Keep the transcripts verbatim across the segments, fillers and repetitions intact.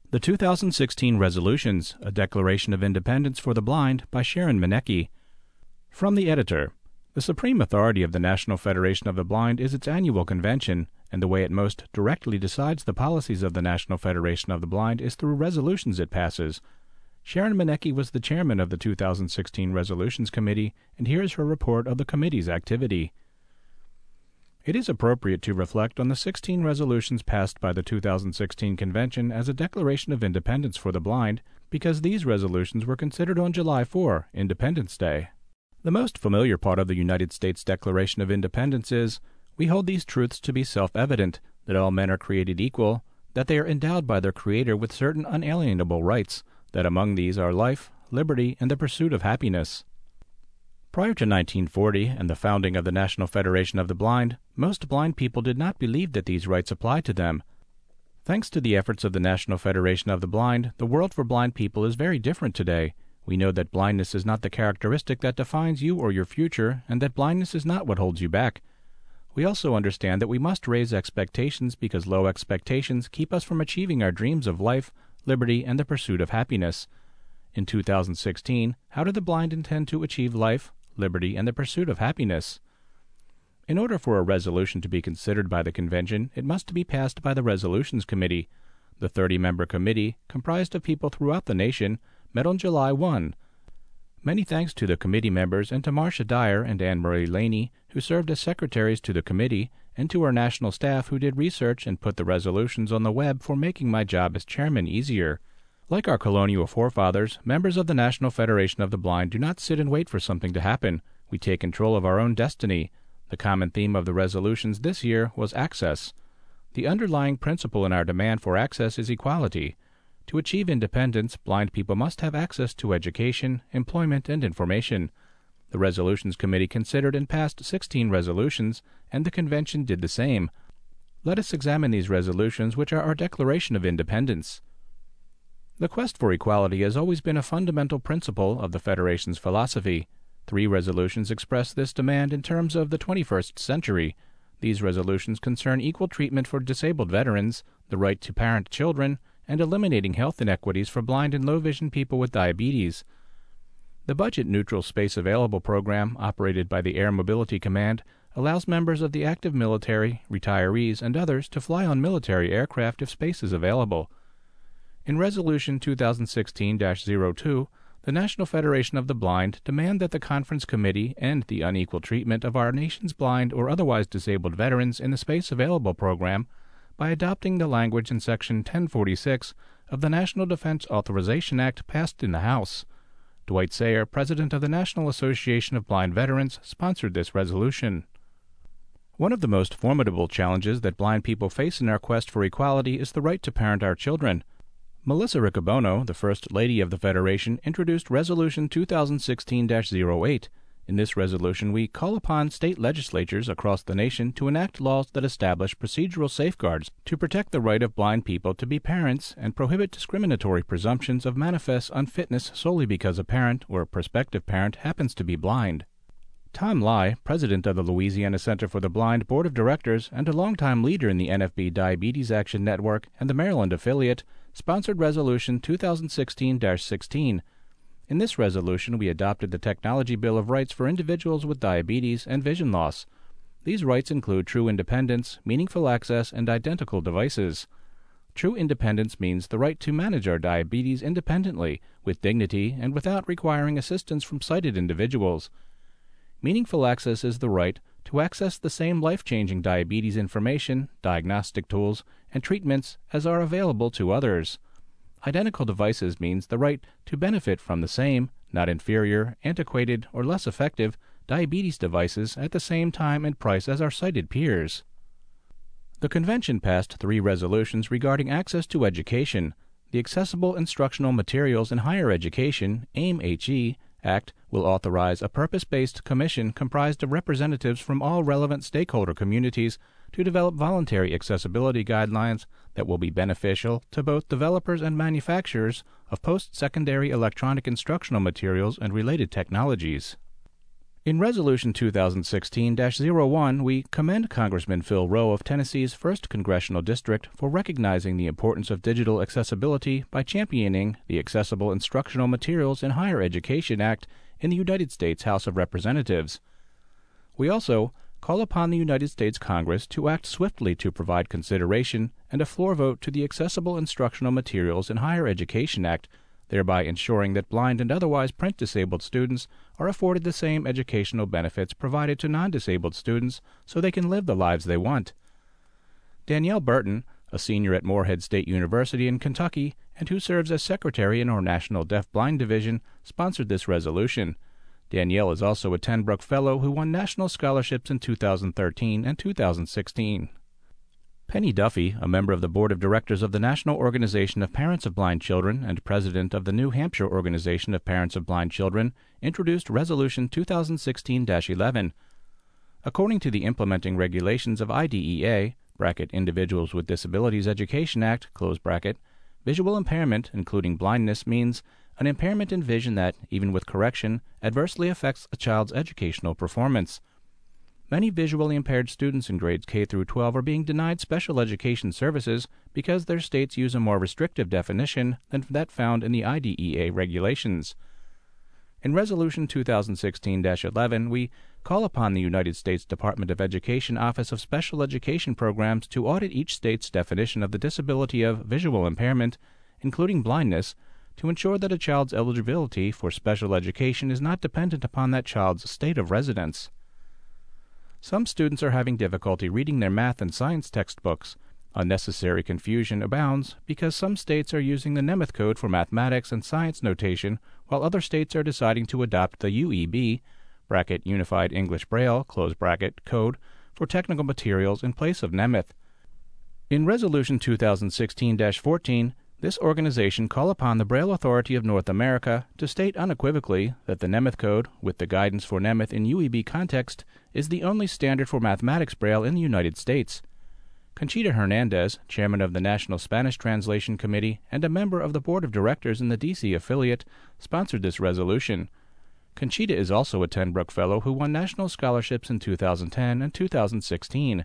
The two thousand sixteen Resolutions, A Declaration of Independence for the Blind by Sharon Manecki. From the editor. The supreme authority of the National Federation of the Blind is its annual convention, and the way it most directly decides the policies of the National Federation of the Blind is through resolutions it passes. Sharon Manecki was the chairman of the two thousand sixteen Resolutions Committee, and here is her report of the committee's activity. It is appropriate to reflect on the sixteen resolutions passed by the two thousand sixteen convention as a Declaration of Independence for the Blind, because these resolutions were considered on July fourth, Independence Day. The most familiar part of the United States Declaration of Independence is, we hold these truths to be self-evident, that all men are created equal, that they are endowed by their Creator with certain unalienable rights, that among these are life, liberty, and the pursuit of happiness. Prior to nineteen forty and the founding of the National Federation of the Blind, most blind people did not believe that these rights applied to them. Thanks to the efforts of the National Federation of the Blind, the world for blind people is very different today. We know that blindness is not the characteristic that defines you or your future, and that blindness is not what holds you back. We also understand that we must raise expectations because low expectations keep us from achieving our dreams of life, liberty, and the pursuit of happiness. In two thousand sixteen, how do the blind intend to achieve life, liberty, and the pursuit of happiness? In order for a resolution to be considered by the convention, it must be passed by the Resolutions Committee. The thirty-member committee, comprised of people throughout the nation, met on July first. Many thanks to the committee members and to Marcia Dyer and Anne-Marie Laney, who served as secretaries to the committee, and to our national staff who did research and put the resolutions on the web for making my job as chairman easier. Like our colonial forefathers, members of the National Federation of the Blind do not sit and wait for something to happen. We take control of our own destiny. The common theme of the resolutions this year was access. The underlying principle in our demand for access is equality. To achieve independence, blind people must have access to education, employment, and information. The Resolutions Committee considered and passed sixteen resolutions, and the convention did the same. Let us examine these resolutions, which are our Declaration of Independence. The quest for equality has always been a fundamental principle of the Federation's philosophy. Three resolutions express this demand in terms of the twenty-first century. These resolutions concern equal treatment for disabled veterans, the right to parent children, and eliminating health inequities for blind and low-vision people with diabetes. The Budget Neutral Space Available program, operated by the Air Mobility Command, allows members of the active military, retirees, and others to fly on military aircraft if space is available. In Resolution two thousand sixteen dash zero two, the National Federation of the Blind demand that the Conference Committee end the unequal treatment of our nation's blind or otherwise disabled veterans in the Space Available program by adopting the language in Section ten forty-six of the National Defense Authorization Act passed in the House. Dwight Sayer, president of the National Association of Blind Veterans, sponsored this resolution. One of the most formidable challenges that blind people face in our quest for equality is the right to parent our children. Melissa Riccobono, the First Lady of the Federation, introduced Resolution two thousand sixteen dash zero eight. In this resolution, we call upon state legislatures across the nation to enact laws that establish procedural safeguards to protect the right of blind people to be parents and prohibit discriminatory presumptions of manifest unfitness solely because a parent or a prospective parent happens to be blind. Tom Lai, president of the Louisiana Center for the Blind Board of Directors and a longtime leader in the N F B Diabetes Action Network and the Maryland affiliate, sponsored Resolution two thousand sixteen dash sixteen. In this resolution, we adopted the Technology Bill of Rights for individuals with diabetes and vision loss. These rights include true independence, meaningful access, and identical devices. True independence means the right to manage our diabetes independently, with dignity, and without requiring assistance from sighted individuals. Meaningful access is the right to access the same life-changing diabetes information, diagnostic tools, and treatments as are available to others. Identical devices means the right to benefit from the same, not inferior, antiquated, or less effective, diabetes devices at the same time and price as our sighted peers. The convention passed three resolutions regarding access to education. The Accessible Instructional Materials in Higher Education, AIM-HE, Act will authorize a purpose-based commission comprised of representatives from all relevant stakeholder communities to develop voluntary accessibility guidelines that will be beneficial to both developers and manufacturers of post-secondary electronic instructional materials and related technologies. In Resolution two thousand sixteen dash zero one, we commend Congressman Phil Roe of Tennessee's first Congressional District for recognizing the importance of digital accessibility by championing the Accessible Instructional Materials in Higher Education Act in the United States House of Representatives. We also call upon the United States Congress to act swiftly to provide consideration and a floor vote to the Accessible Instructional Materials in Higher Education Act, thereby ensuring that blind and otherwise print-disabled students are afforded the same educational benefits provided to non-disabled students so they can live the lives they want. Danielle Burton, a senior at Morehead State University in Kentucky and who serves as secretary in our National Deaf-Blind Division, sponsored this resolution. Danielle is also a Ten Broeck Fellow who won national scholarships in two thousand thirteen and two thousand sixteen. Penny Duffy, a member of the Board of Directors of the National Organization of Parents of Blind Children and president of the New Hampshire Organization of Parents of Blind Children, introduced Resolution two thousand sixteen dash eleven. According to the implementing regulations of I D E A, bracket Individuals with Disabilities Education Act, close bracket, visual impairment, including blindness, means an impairment in vision that, even with correction, adversely affects a child's educational performance. Many visually impaired students in grades K through twelve are being denied special education services because their states use a more restrictive definition than that found in the I D E A regulations. In Resolution two thousand sixteen dash eleven, we call upon the United States Department of Education Office of Special Education Programs to audit each state's definition of the disability of visual impairment, including blindness, to ensure that a child's eligibility for special education is not dependent upon that child's state of residence. Some students are having difficulty reading their math and science textbooks. Unnecessary confusion abounds because some states are using the Nemeth Code for mathematics and science notation, while other states are deciding to adopt the U E B, bracket Unified English Braille, close bracket, code for technical materials in place of Nemeth. In Resolution two thousand sixteen dash fourteen, this organization call upon the Braille Authority of North America to state unequivocally that the Nemeth Code, with the guidance for Nemeth in U E B context, is the only standard for mathematics Braille in the United States. Conchita Hernandez, chairman of the National Spanish Translation Committee and a member of the Board of Directors in the D C affiliate, sponsored this resolution. Conchita is also a Ten Broeck Fellow who won national scholarships in two thousand ten and two thousand sixteen.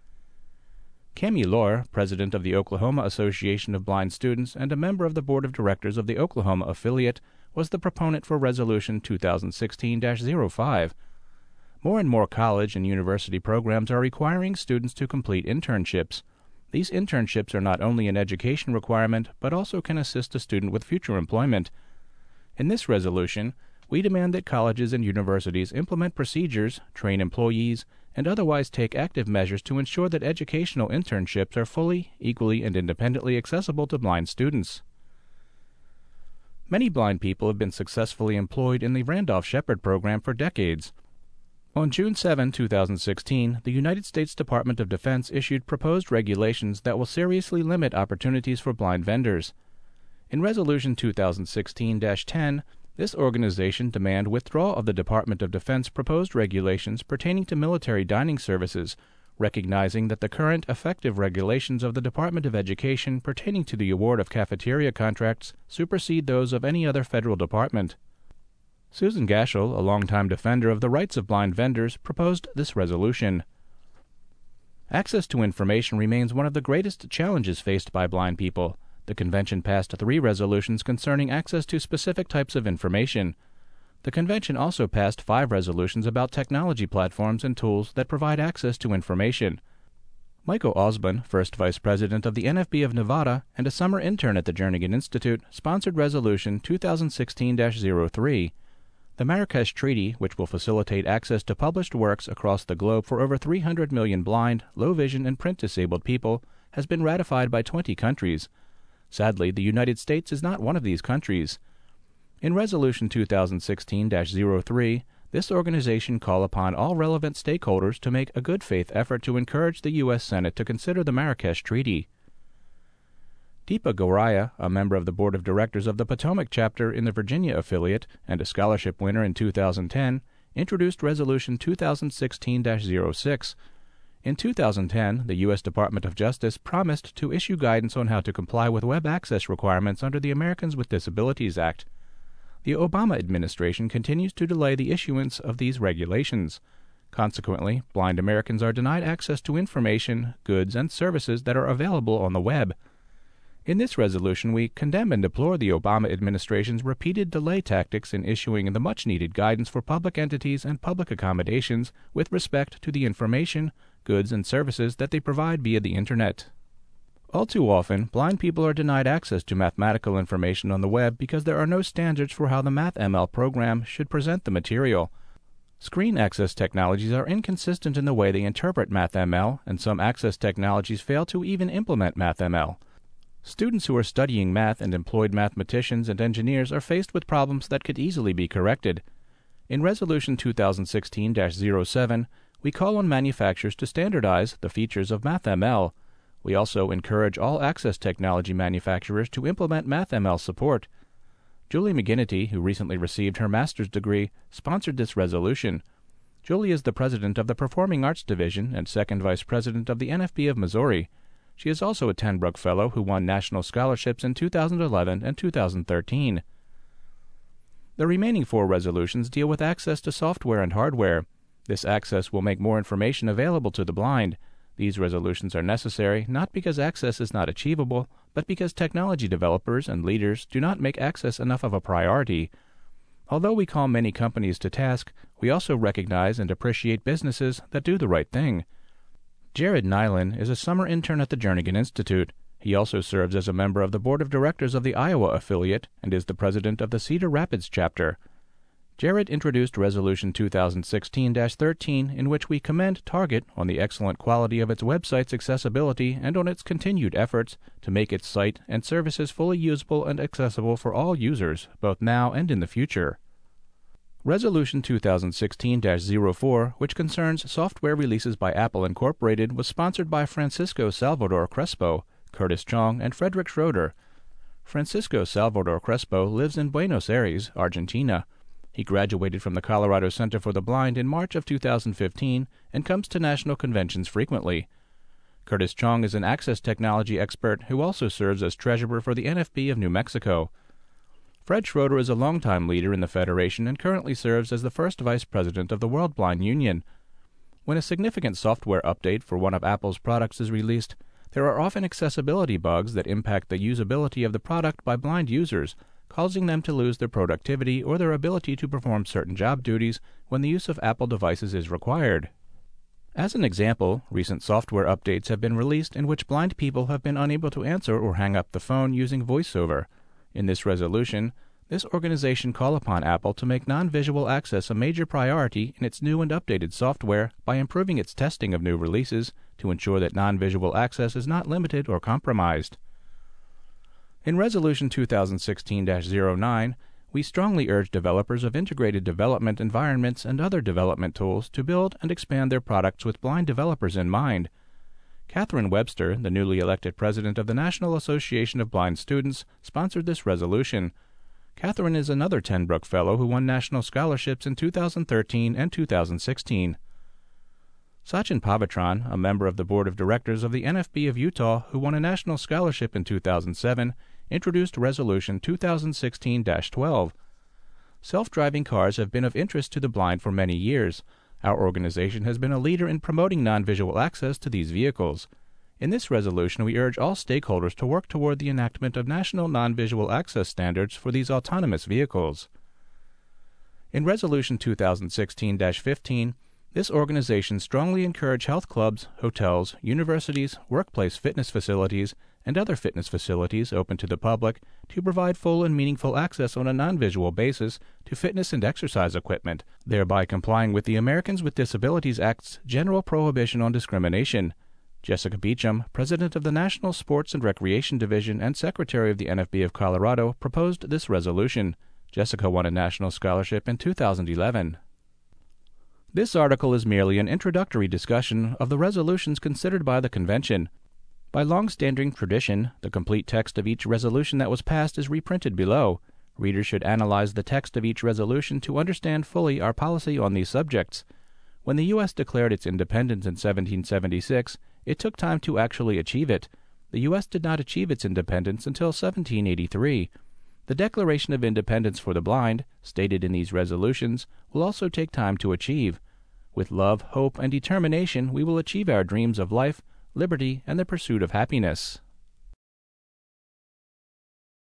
Cami Lohr, president of the Oklahoma Association of Blind Students and a member of the Board of Directors of the Oklahoma affiliate, was the proponent for Resolution two thousand sixteen dash zero five. More and more college and university programs are requiring students to complete internships. These internships are not only an education requirement, but also can assist a student with future employment. In this resolution, we demand that colleges and universities implement procedures, train employees, and otherwise take active measures to ensure that educational internships are fully, equally, and independently accessible to blind students. Many blind people have been successfully employed in the Randolph-Shepard program for decades. On June seventh, two thousand sixteen, the United States Department of Defense issued proposed regulations that will seriously limit opportunities for blind vendors. In Resolution two thousand sixteen dash ten, this organization demand withdrawal of the Department of Defense proposed regulations pertaining to military dining services, recognizing that the current effective regulations of the Department of Education pertaining to the award of cafeteria contracts supersede those of any other federal department. Susan Gashel, a longtime defender of the rights of blind vendors, proposed this resolution. Access to information remains one of the greatest challenges faced by blind people. The convention passed three resolutions concerning access to specific types of information. The convention also passed five resolutions about technology platforms and tools that provide access to information. Michael Osborne, first vice president of the N F B of Nevada and a summer intern at the Jernigan Institute, sponsored Resolution two thousand sixteen dash zero three. The Marrakesh Treaty, which will facilitate access to published works across the globe for over three hundred million blind, low vision, and print-disabled people, has been ratified by twenty countries. Sadly, the United States is not one of these countries. In Resolution two thousand sixteen dash zero three, this organization call upon all relevant stakeholders to make a good faith effort to encourage the U S Senate to consider the Marrakesh Treaty. Deepa Gauraya, a member of the Board of Directors of the Potomac chapter in the Virginia affiliate and a scholarship winner in two thousand ten, introduced Resolution two thousand sixteen dash zero six. In two thousand ten, the U S Department of Justice promised to issue guidance on how to comply with web access requirements under the Americans with Disabilities Act. The Obama administration continues to delay the issuance of these regulations. Consequently, blind Americans are denied access to information, goods, and services that are available on the web. In this resolution, we condemn and deplore the Obama administration's repeated delay tactics in issuing the much-needed guidance for public entities and public accommodations with respect to the information, goods, and services that they provide via the Internet. All too often, blind people are denied access to mathematical information on the web because there are no standards for how the MathML program should present the material. Screen access technologies are inconsistent in the way they interpret MathML, and some access technologies fail to even implement MathML. Students who are studying math and employed mathematicians and engineers are faced with problems that could easily be corrected. In Resolution two thousand sixteen dash zero seven, we call on manufacturers to standardize the features of MathML. We also encourage all access technology manufacturers to implement MathML support. Julie McGinnity, who recently received her master's degree, sponsored this resolution. Julie is the president of the Performing Arts Division and second vice president of the N F B of Missouri. She is also a Tenbrook Fellow who won national scholarships in two thousand eleven and two thousand thirteen. The remaining four resolutions deal with access to software and hardware. This access will make more information available to the blind. These resolutions are necessary not because access is not achievable, but because technology developers and leaders do not make access enough of a priority. Although we call many companies to task, we also recognize and appreciate businesses that do the right thing. Jared Nyland is a summer intern at the Jernigan Institute. He also serves as a member of the board of directors of the Iowa affiliate and is the president of the Cedar Rapids chapter. Jared introduced Resolution two thousand sixteen dash thirteen, in which we commend Target on the excellent quality of its website's accessibility and on its continued efforts to make its site and services fully usable and accessible for all users, both now and in the future. Resolution two thousand sixteen dash zero four, which concerns software releases by Apple Incorporated, was sponsored by Francisco Salvador Crespo, Curtis Chong, and Frederick Schroeder. Francisco Salvador Crespo lives in Buenos Aires, Argentina. He graduated from the Colorado Center for the Blind in March of two thousand fifteen and comes to national conventions frequently. Curtis Chong is an access technology expert who also serves as treasurer for the N F B of New Mexico. Fred Schroeder is a longtime leader in the Federation and currently serves as the first vice president of the World Blind Union. When a significant software update for one of Apple's products is released, there are often accessibility bugs that impact the usability of the product by blind users, causing them to lose their productivity or their ability to perform certain job duties when the use of Apple devices is required. As an example, recent software updates have been released in which blind people have been unable to answer or hang up the phone using VoiceOver. In this resolution, this organization call upon Apple to make non-visual access a major priority in its new and updated software by improving its testing of new releases to ensure that non-visual access is not limited or compromised. In Resolution two thousand sixteen dash zero nine, we strongly urge developers of integrated development environments and other development tools to build and expand their products with blind developers in mind. Catherine Webster, the newly elected president of the National Association of Blind Students, sponsored this resolution. Catherine is another Tenbrook Fellow who won national scholarships in two thousand thirteen and two thousand sixteen. Sachin Pavitran, a member of the board of directors of the N F B of Utah who won a national scholarship in two thousand seven, introduced Resolution two thousand sixteen dash twelve. Self-driving cars have been of interest to the blind for many years. Our organization has been a leader in promoting non-visual access to these vehicles. In this resolution, we urge all stakeholders to work toward the enactment of national non-visual access standards for these autonomous vehicles. In Resolution two thousand sixteen dash fifteen, this organization strongly encouraged health clubs, hotels, universities, workplace fitness facilities, and other fitness facilities open to the public to provide full and meaningful access on a non-visual basis to fitness and exercise equipment, thereby complying with the Americans with Disabilities Act's general prohibition on discrimination. Jessica Beecham, president of the National Sports and Recreation Division and secretary of the N F B of Colorado, proposed this resolution. Jessica won a national scholarship in two thousand eleven. This article is merely an introductory discussion of the resolutions considered by the Convention. By long-standing tradition, the complete text of each resolution that was passed is reprinted below. Readers should analyze the text of each resolution to understand fully our policy on these subjects. When the U S declared its independence in seventeen seventy-six, it took time to actually achieve it. The U S did not achieve its independence until seventeen eighty-three. The Declaration of Independence for the Blind, stated in these resolutions, will also take time to achieve. With love, hope, and determination, we will achieve our dreams of life, liberty, and the pursuit of happiness.